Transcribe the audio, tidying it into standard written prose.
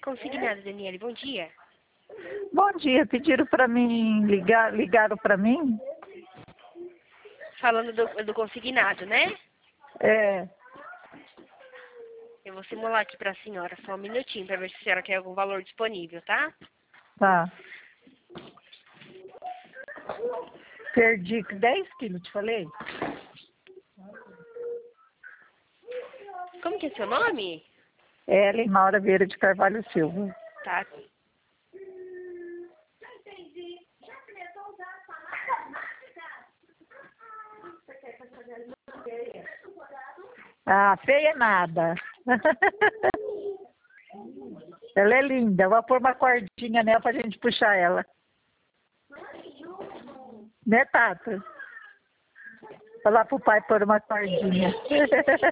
Consignado, Daniele, bom dia. Bom dia, pediram para mim ligaram para mim? Falando do consignado, né? É, Eu vou simular aqui pra senhora só um minutinho pra ver se a senhora quer algum valor disponível, tá? tá. Perdi 10 quilos, te falei? Como que é seu nome? Ellen Maura Vieira de Carvalho Silva. Tá. Ah, feia é nada. Ela é linda, vou pôr uma cordinha nela pra gente puxar ela. Né, Tata? Falar pro pai pôr uma cordinha.